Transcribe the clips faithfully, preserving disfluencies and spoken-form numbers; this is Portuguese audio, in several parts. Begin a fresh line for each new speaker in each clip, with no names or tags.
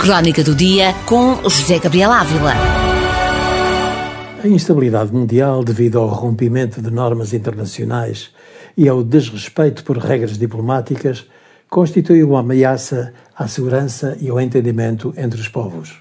Crónica do Dia com José Gabriel Ávila.
A instabilidade mundial, devido ao rompimento de normas internacionais e ao desrespeito por regras diplomáticas, constitui uma ameaça à segurança e ao entendimento entre os povos.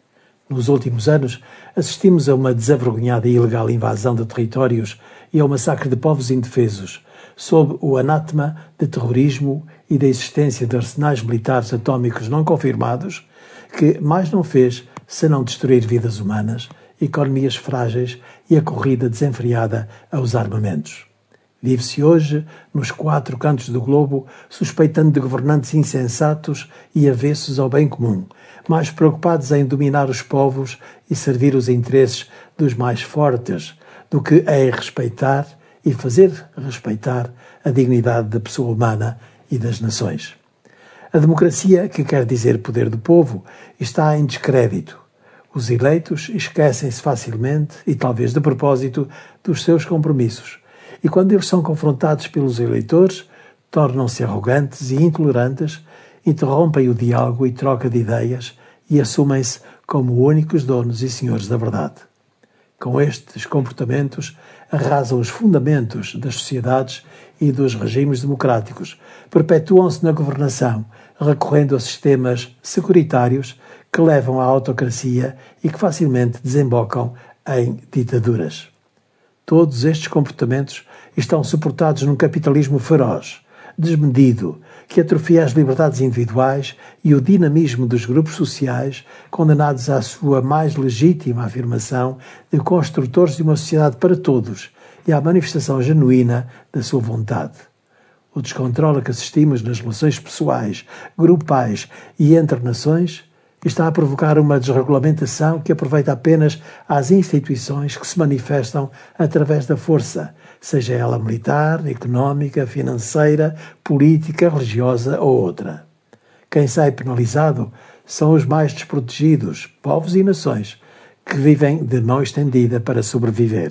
Nos últimos anos, assistimos a uma desavergonhada e ilegal invasão de territórios e ao massacre de povos indefesos, sob o anátema de terrorismo e da existência de arsenais militares atómicos não confirmados, que mais não fez senão destruir vidas humanas, economias frágeis e a corrida desenfreada aos armamentos. Vive-se hoje, nos quatro cantos do globo, suspeitando de governantes insensatos e avessos ao bem comum, mais preocupados em dominar os povos e servir os interesses dos mais fortes, do que em respeitar e fazer respeitar a dignidade da pessoa humana e das nações. A democracia, que quer dizer poder do povo, está em descrédito. Os eleitos esquecem-se facilmente, e talvez de propósito, dos seus compromissos. E quando eles são confrontados pelos eleitores, tornam-se arrogantes e intolerantes, interrompem o diálogo e troca de ideias e assumem-se como únicos donos e senhores da verdade. Com estes comportamentos, arrasam os fundamentos das sociedades e dos regimes democráticos, perpetuam-se na governação, recorrendo a sistemas securitários que levam à autocracia e que facilmente desembocam em ditaduras. Todos estes comportamentos estão suportados num capitalismo feroz, desmedido, que atrofia as liberdades individuais e o dinamismo dos grupos sociais, condenados à sua mais legítima afirmação de construtores de uma sociedade para todos e à manifestação genuína da sua vontade. O descontrole a que assistimos nas relações pessoais, grupais e entre nações está a provocar uma desregulamentação que aproveita apenas às instituições que se manifestam através da força, seja ela militar, económica, financeira, política, religiosa ou outra. Quem sai penalizado são os mais desprotegidos, povos e nações, que vivem de mão estendida para sobreviver.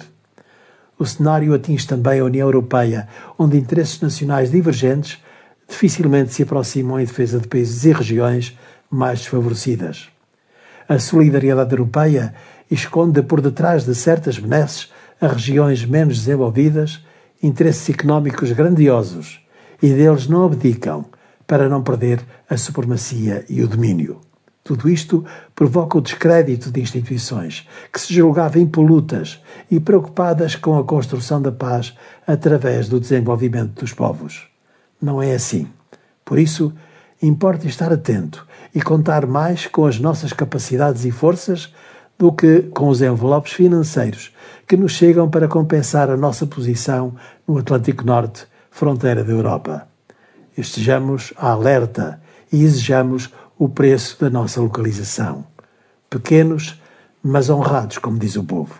O cenário atinge também a União Europeia, onde interesses nacionais divergentes dificilmente se aproximam em defesa de países e regiões mais desfavorecidas. A solidariedade europeia esconde por detrás de certas benesses a regiões menos desenvolvidas interesses económicos grandiosos e deles não abdicam para não perder a supremacia e o domínio. Tudo isto provoca o descrédito de instituições que se julgavam impolutas e preocupadas com a construção da paz através do desenvolvimento dos povos. Não é assim. Por isso, importa estar atento e contar mais com as nossas capacidades e forças do que com os envelopes financeiros que nos chegam para compensar a nossa posição no Atlântico Norte, fronteira da Europa. Estejamos alerta e exijamos o preço da nossa localização. Pequenos, mas honrados, como diz o povo.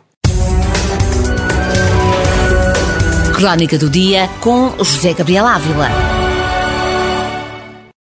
Crónica do Dia com José Gabriel Ávila.